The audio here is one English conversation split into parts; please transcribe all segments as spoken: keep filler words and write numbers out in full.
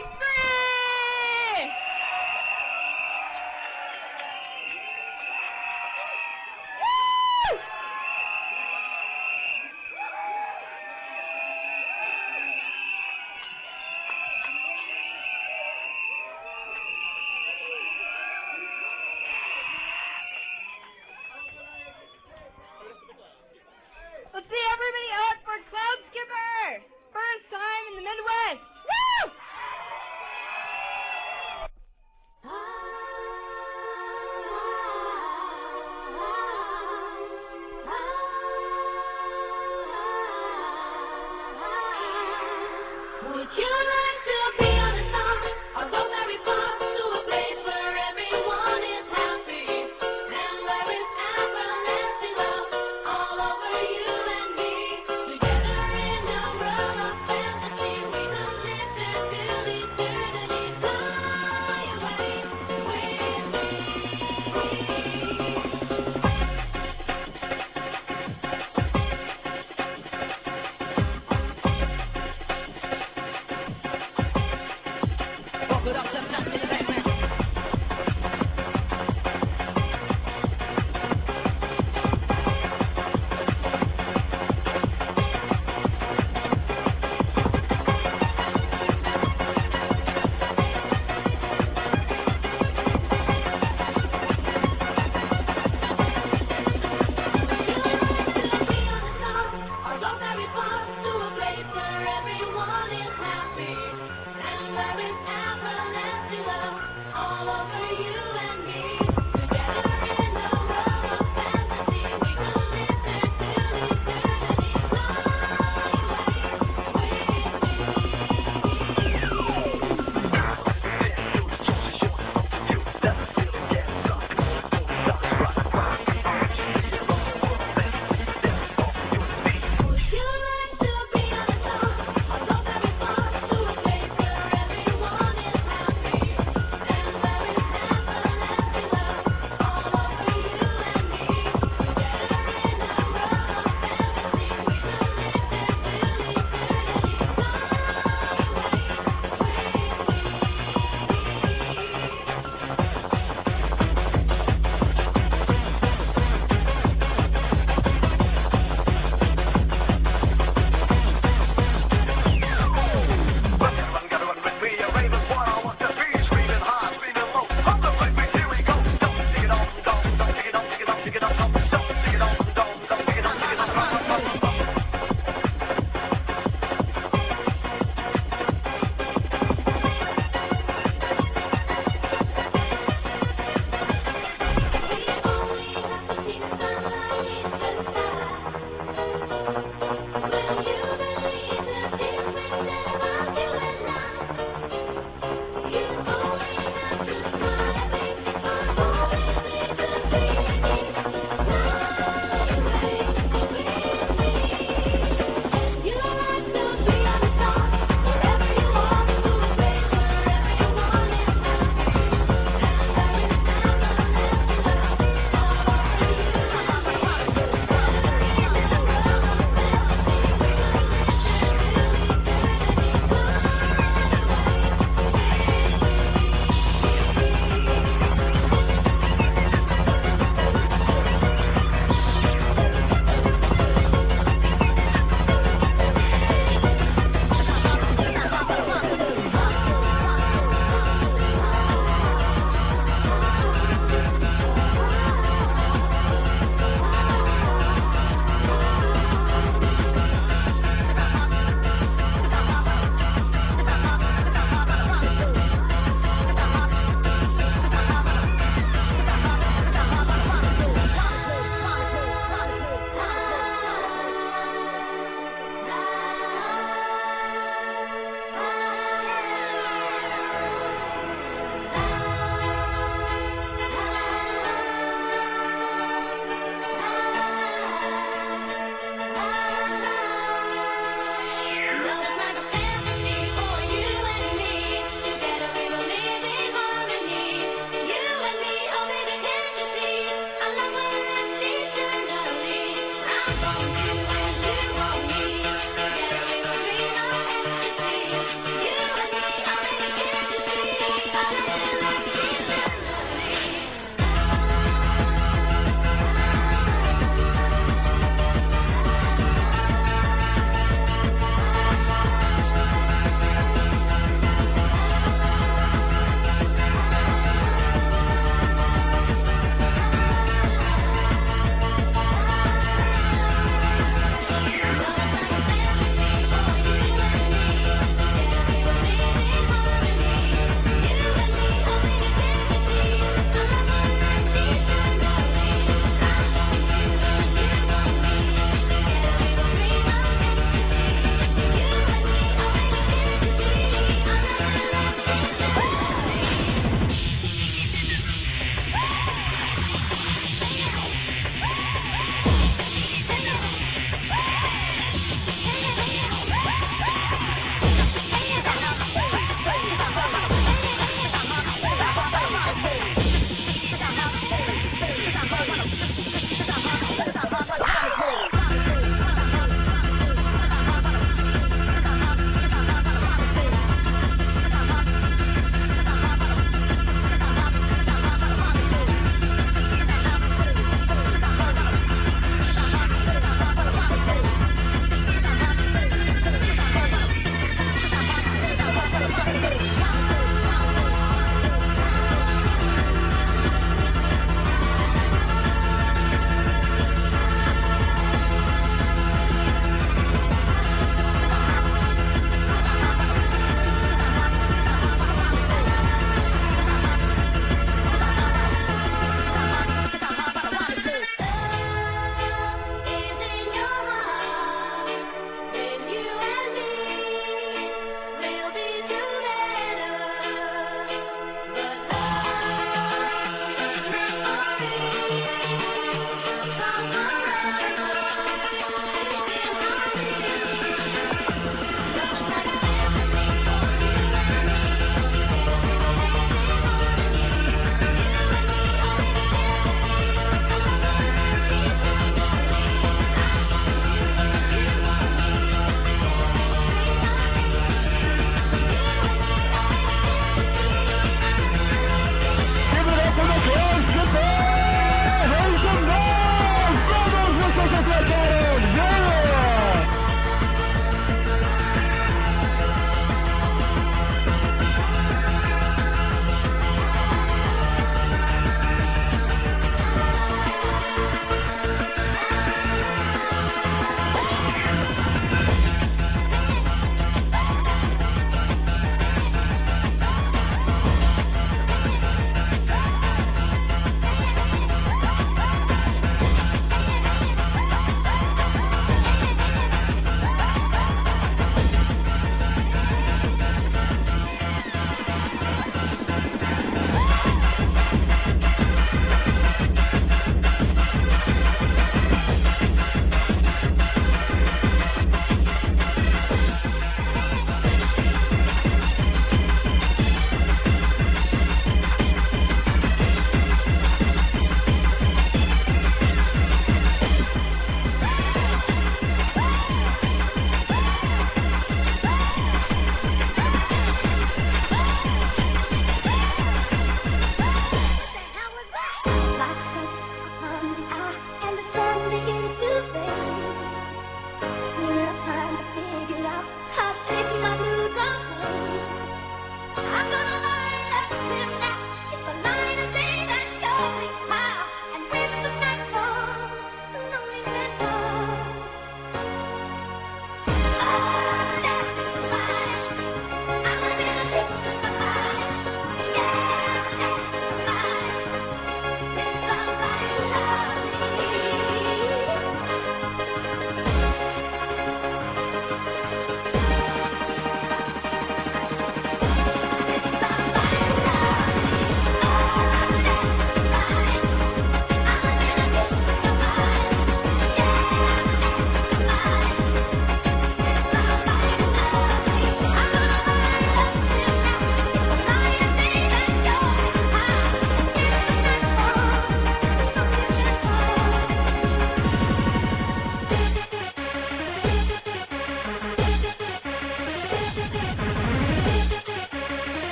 three! Woo! Let's see everybody out for Cloud Skipper! First time in the Midwest! Woo!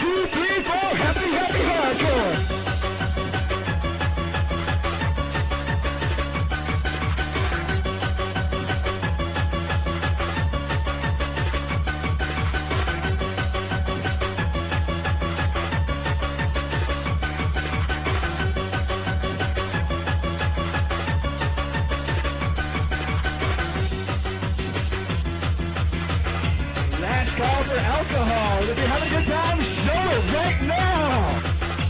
two, three, four, happy, happy, hardcore. Last call for alcohol. If you're having a good time, show it right now.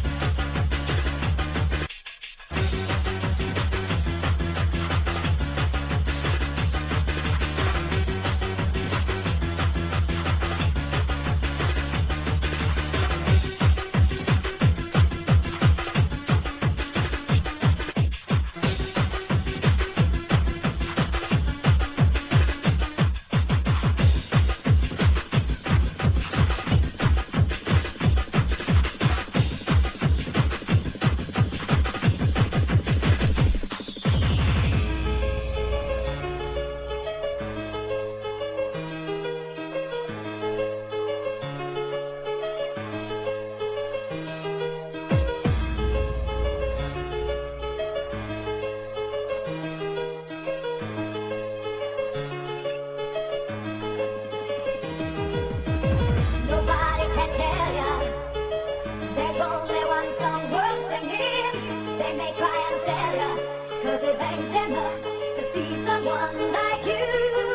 Nobody can tell ya. There's only one song worth singing. They may try and tell ya, 'cause it ain't enough to see someone like you.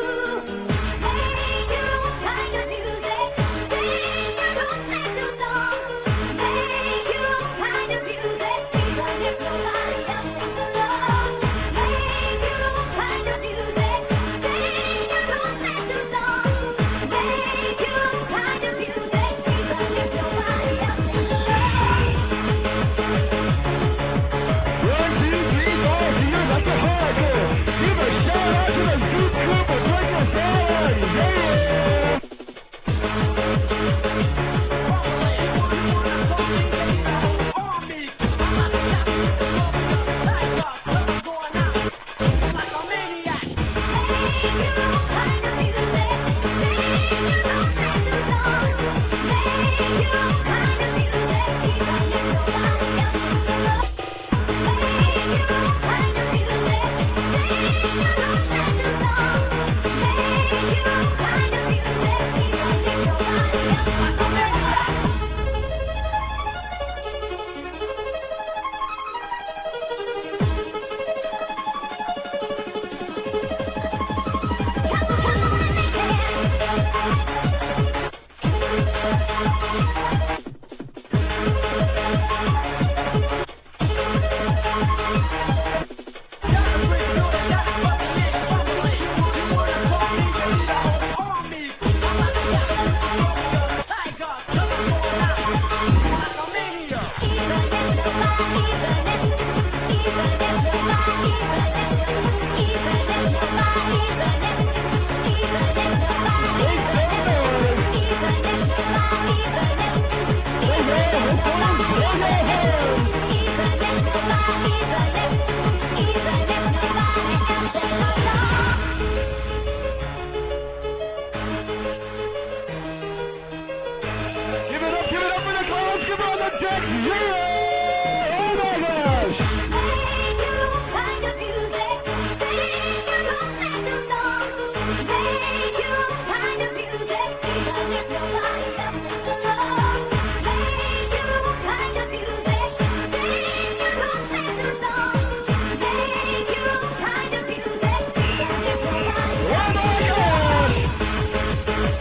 Make your own kind of music. Sing your own special song. Make your own kind of music, even if nobody else sings along. Make your own kind of music. Sing your own special song. Make your own kind of music, even if nobody else sings along. One, two, three, four, do you like the hardcore? Give a shout out to the Zoot Group of Break Your Salad. Yeah! Give it up, give it up for the clowns, give it on the deck, yeah! Oh my gosh! Make your own kind of music. Sing your own special song. Make your own kind of music, even if nobody else sings along. Make your own kind of music. Sing your own special song. Make your own kind of music, even if nobody Oh else my sings along. gosh!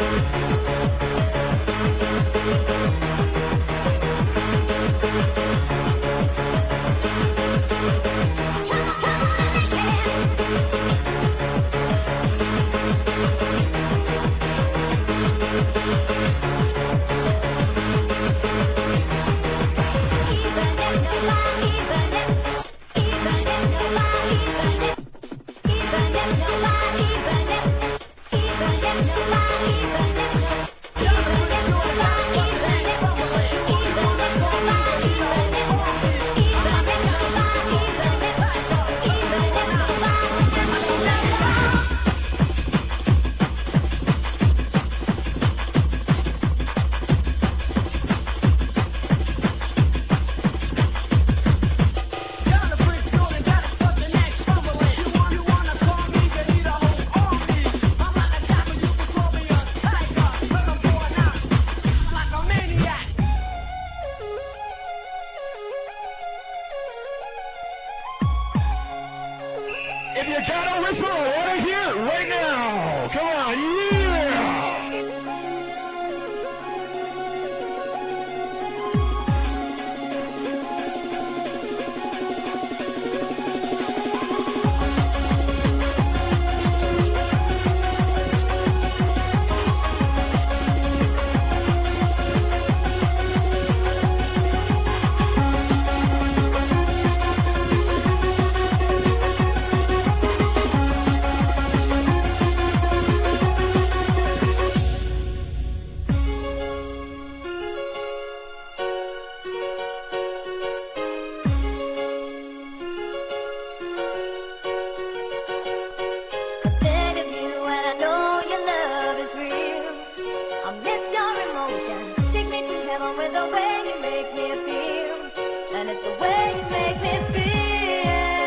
heaven with the way you make me feel. And it's the way you make me feel.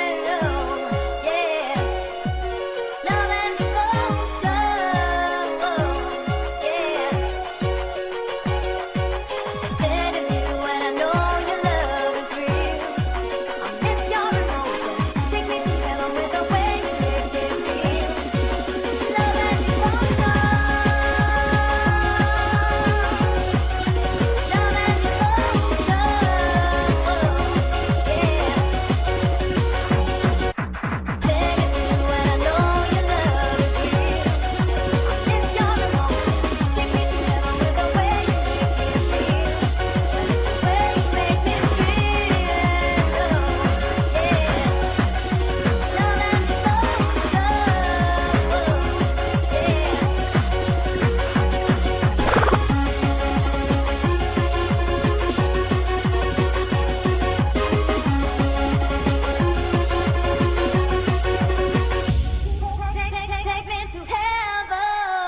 Yeah. Love and devotion. Yeah. Instead of you, and I know your love is real. I miss your emotion. Take me to heaven with the way you make me feel. Love and devotion. Love and devotion. Yeah. Instead of you, and I know your love is real. I miss your emotion. Take me to heaven with the way you make me feel. And it's the way you make me feel. Yeah. Love and Take, take, take me to heaven.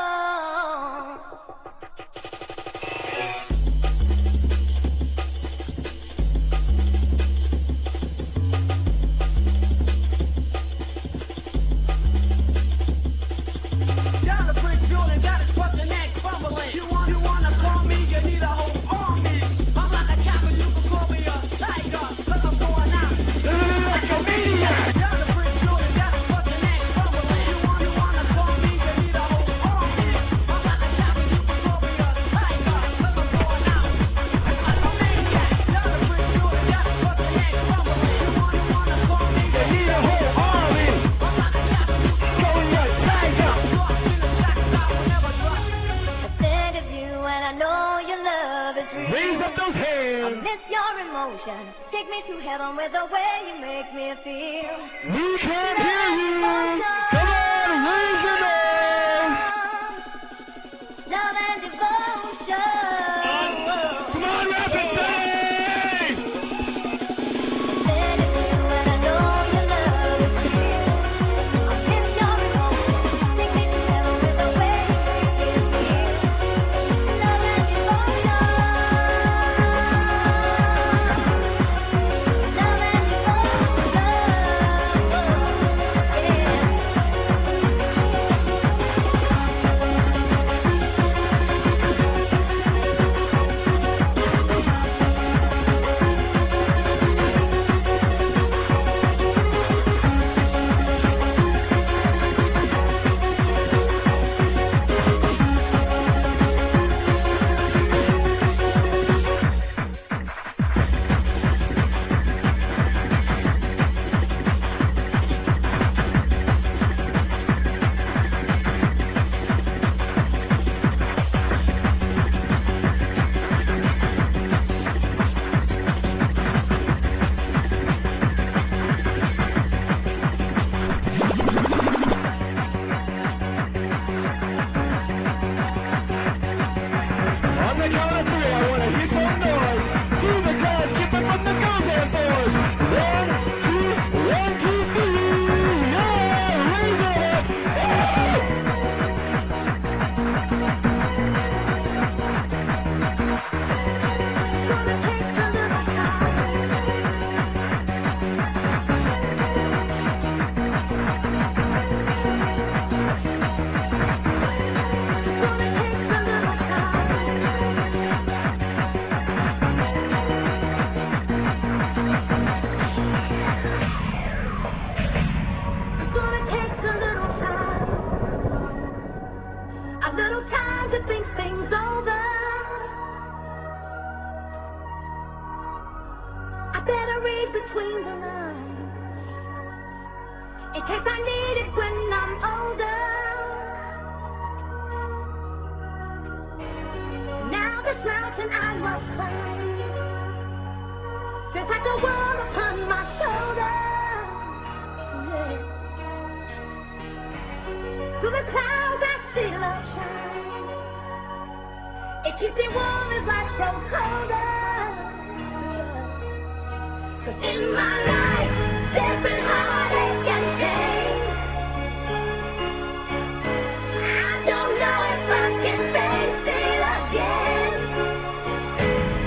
Got a brick building, got it fucking neck fumbling. You want, you wanna call me? You need a whole army. I'm like a chopper, you can call me a tiger, 'cause I'm going out like a maniac. Got a brick building, got it fucking neck fumbling. You want, you wanna call me? You need a whole army. I'm like a chopper, you can call me a tiger, 'cause I'm going out like a maniac. Got a brick building, got it fucking neck fumbling. You want, you wanna call me? You need a whole army. I'm like a chopper, you can call me a tiger. Instead of you, and I know your love is real. Raise up those I hands. miss your emotion. Take me to heaven with the way you make me feel. We can't hear you. Come on, raise your hands. Love and devotion. Come on, Rapid City. Instead of you, and I know your love is real. I miss your emotion. Take me to heaven with the way you make me feel. Love and devotion. Love and On the count of three, I want to hear some noise. Do the dance, keep it from the Gozan boys. One, two, one, two, three. Yeah, raise it up. It's gonna take a little time, a little time to think things over. I better read between the lines in case I need it when I'm older. Now this mountain I must climb feels like a world upon my shoulders. Yeah. Through the clouds I see love shine. It keeps me warm as life grows colder. 'Cause in my life there's been heartache and pain. I don't know if I can face it again.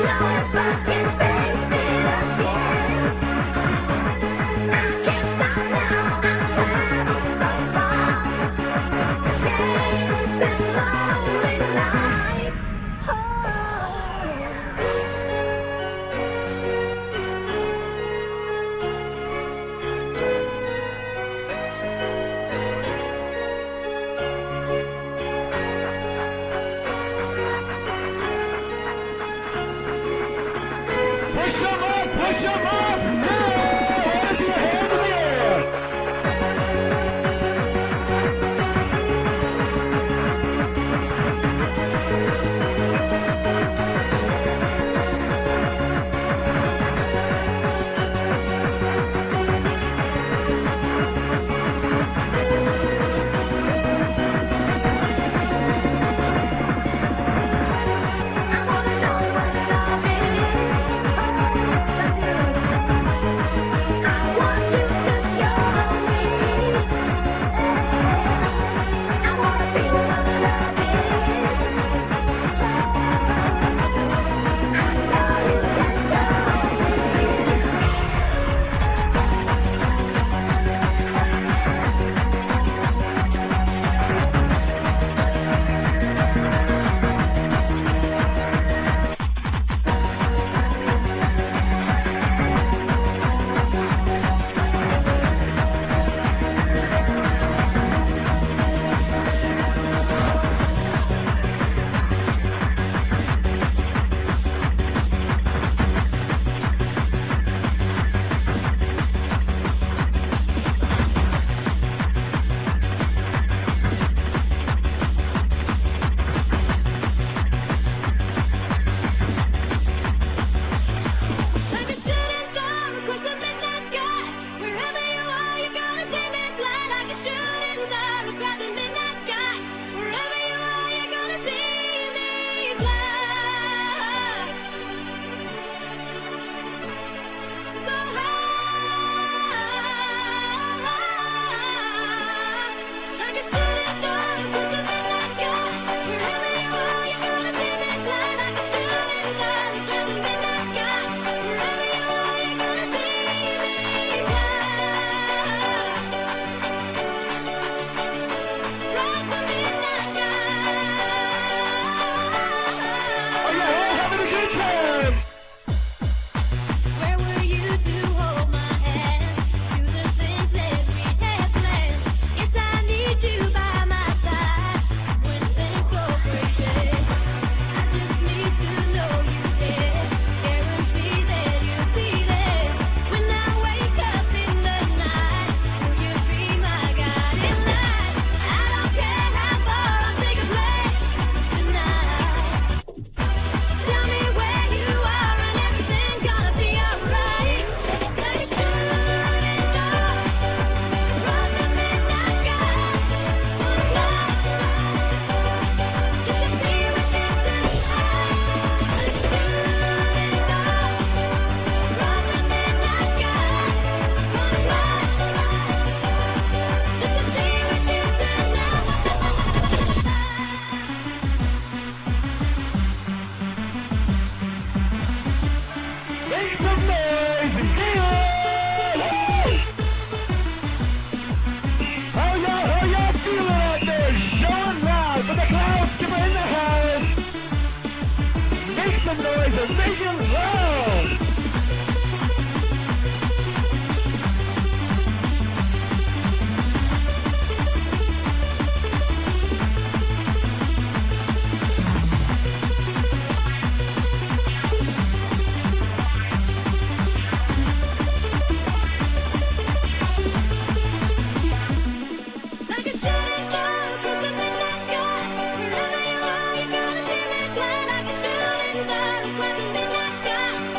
Like a shooting star, like a midnight sky.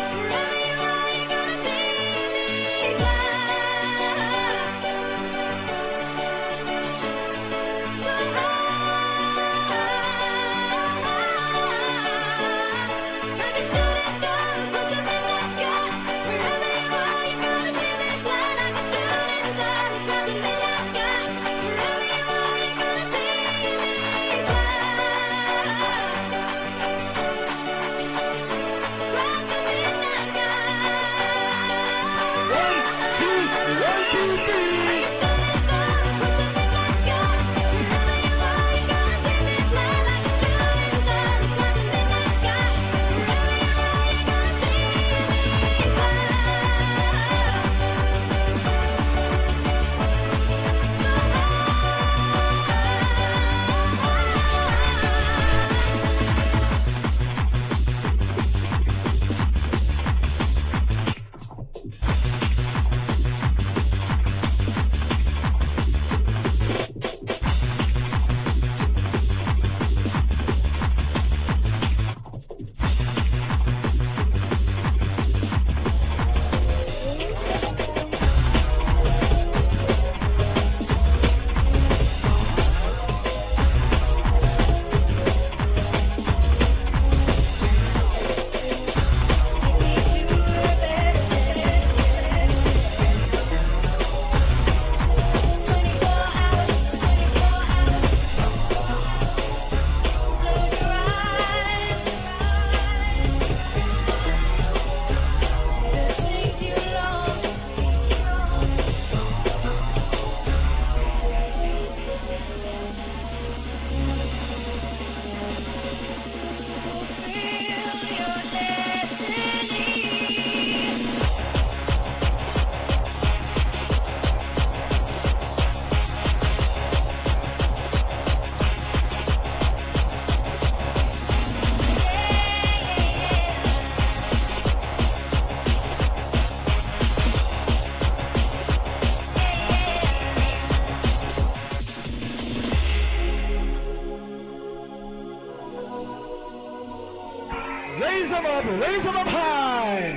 them up high.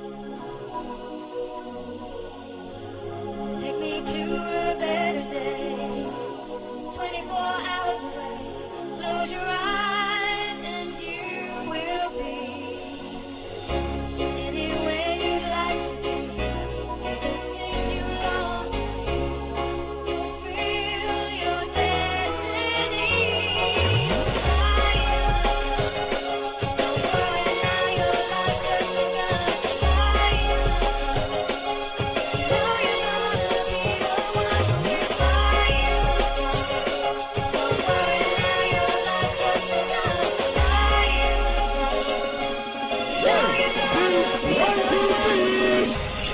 Take me to a better day. twenty-four hours away. Close your eyes and you will be anywhere you'd like to be. Anything you long for. You'll feel your destiny. Don't worry now, your life just begun. Know you're gonna be the one who gets fire. Don't worry now, your life just begun. Know you're gonna be One, two, three.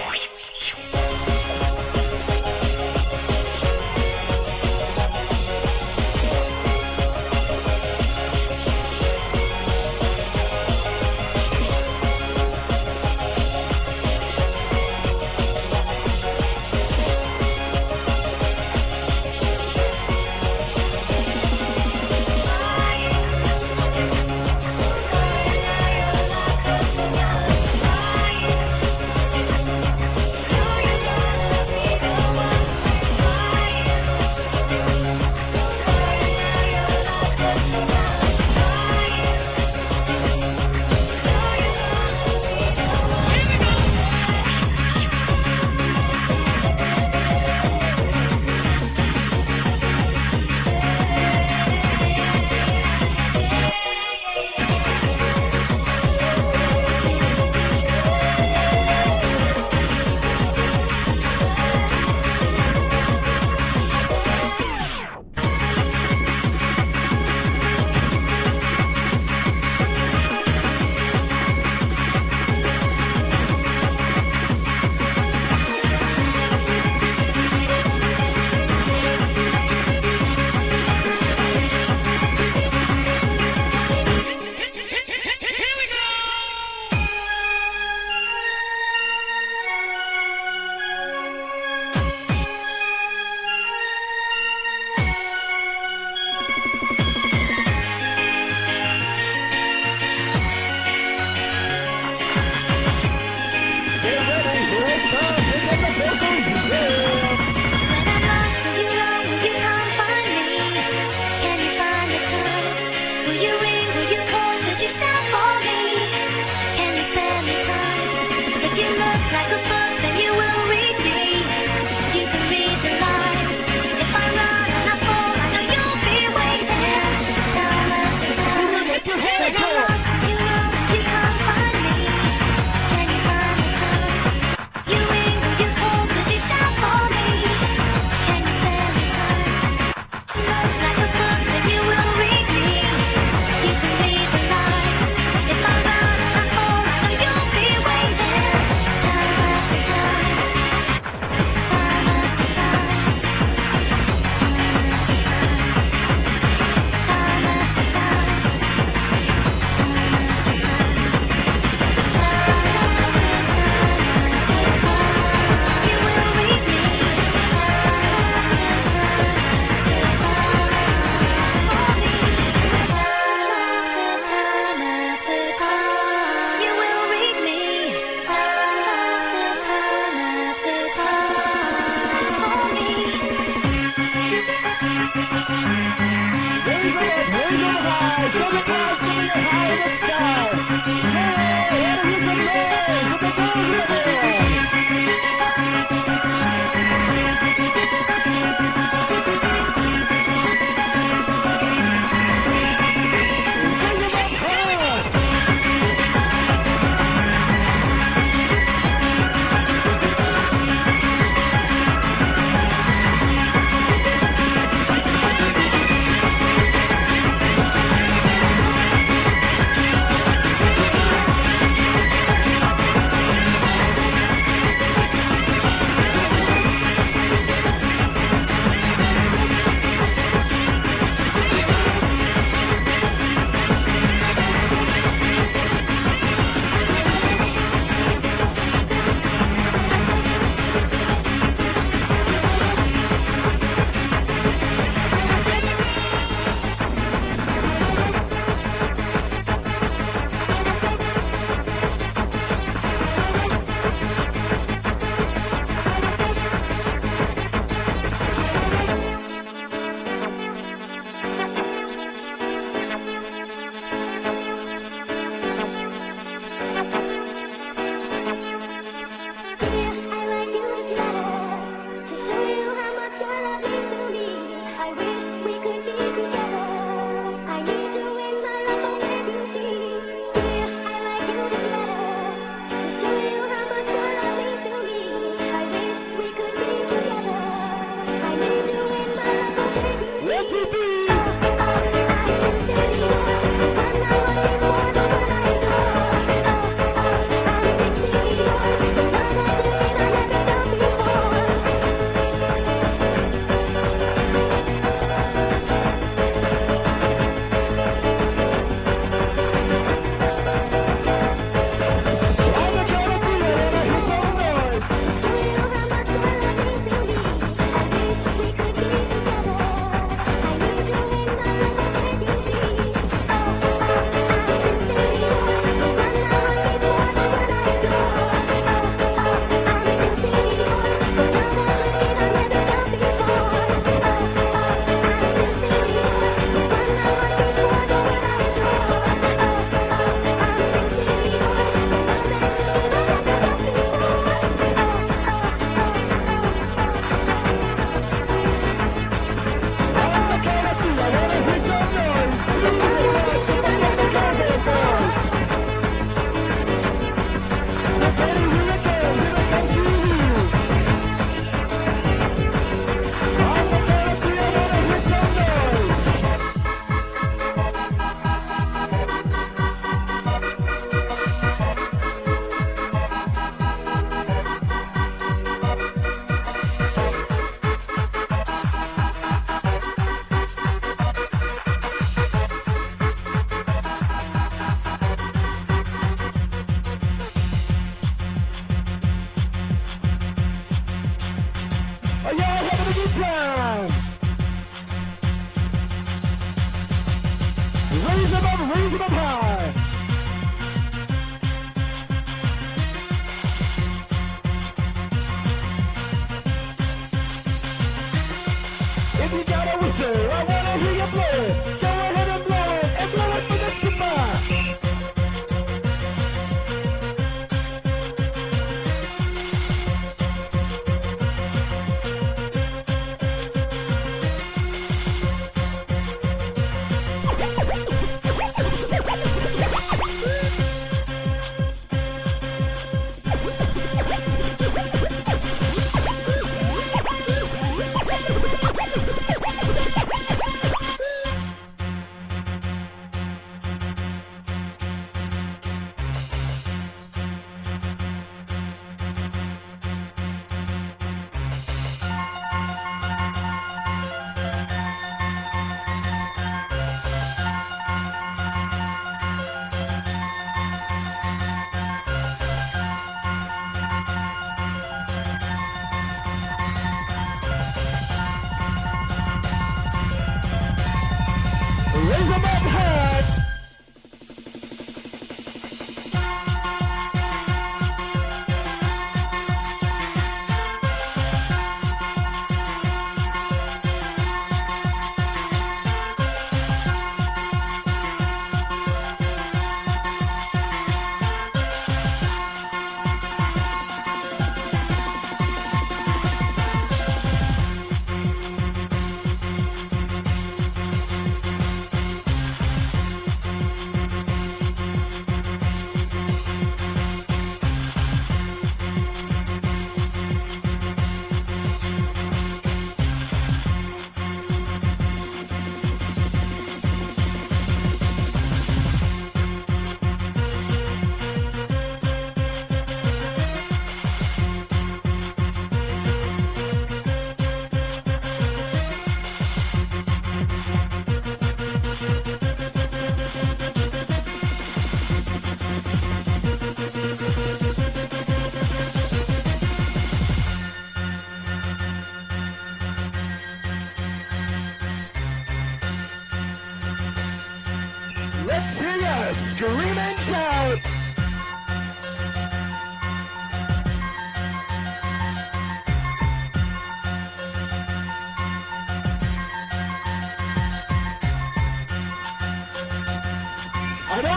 Get ready, it's time to get the vocals real. When I'm lost, will you run? Will you come find me? Can you find the time? Will you ring? Will you call? Could you stand for me? Can you spare me time? If you look like a book, then you will read me. You can read the lines. If I run and I fall, I know you'll be waiting. Now let me know. Get your hands When I'm up. lost, will you run? Will you come find me? Can you find the time? You ring, will you call? Could you stand for me? Can you spare me time? Look like a book, then you will read me. You can read the lines. If I run and I fall, I know you'll be waiting. Now let me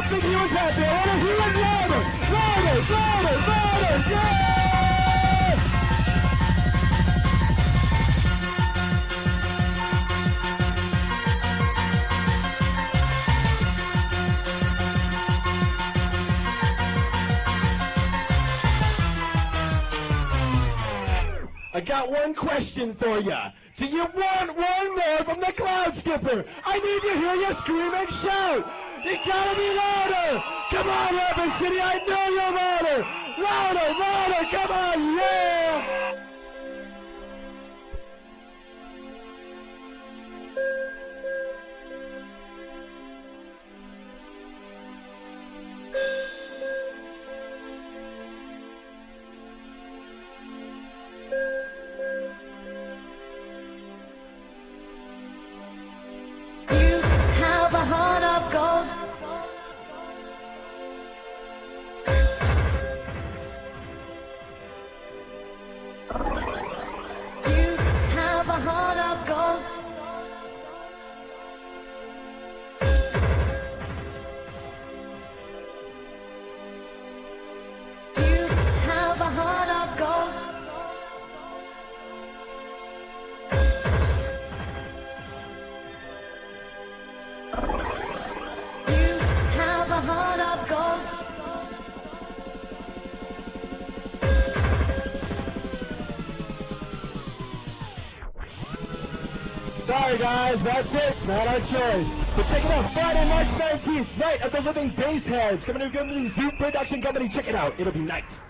think he was happy. I want to hear it louder, louder, louder, louder, yeah! I got one question for ya. Do you want one more from the Cloud Skipper? I need to hear you scream and shout. You gotta be louder. Come on, Rapid City, I know you're louder. Louder, louder, come on, yeah. You have a heart of gold. You have a heart of gold. You have a heart of gold. You have a heart of gold. Sorry guys, that's it. Not our choice. But check it out, Friday, March nineteenth, night at the Living Bass Heads. Coming to the Zoom Production Company. Check it out. It'll be nice.